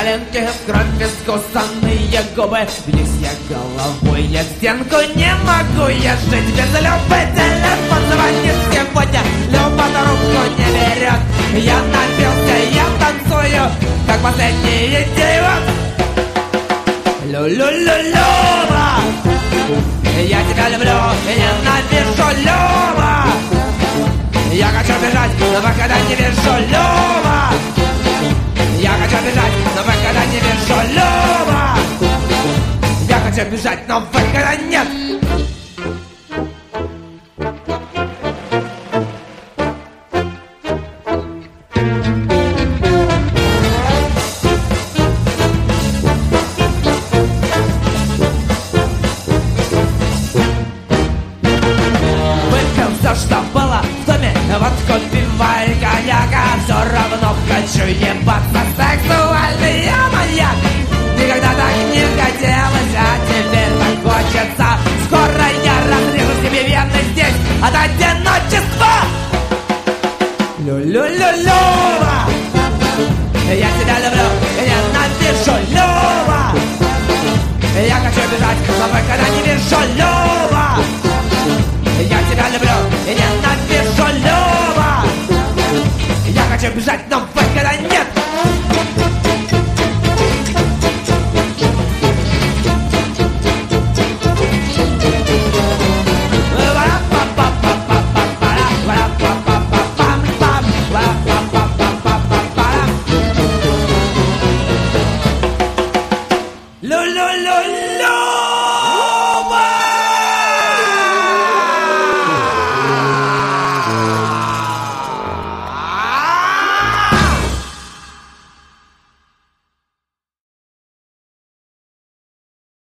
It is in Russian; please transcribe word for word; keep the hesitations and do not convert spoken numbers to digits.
коленки, в кровь искусанные губы. Бьюсь я головой, я стенку не могу я жить без Любы. Телефон звонит сегодня, Люба трубку не берет. Я напился, я танцую, как последний идиот. Лю-лю-лю-Люба, я тебя люблю и ненавижу, Люба. Я хочу бежать, но выхода не вижу, Люба. Я хочу бежать, но выхода не вижу, Люба. Я хочу бежать, но выхода нет. Что было в доме, водку, пивай, коньяка. Все равно хочу ебаться, сексуальный я маньяк. Никогда так не хотелось, а теперь так хочется. Скоро я разрежу себе вены здесь от одиночества. Лю-лю-лю-Люба, я тебя люблю и ненавижу, Люба. Я хочу бежать, но выхода не вижу, Люба. Я тебя люблю и ненавижу, Люба. Я хочу бежать, но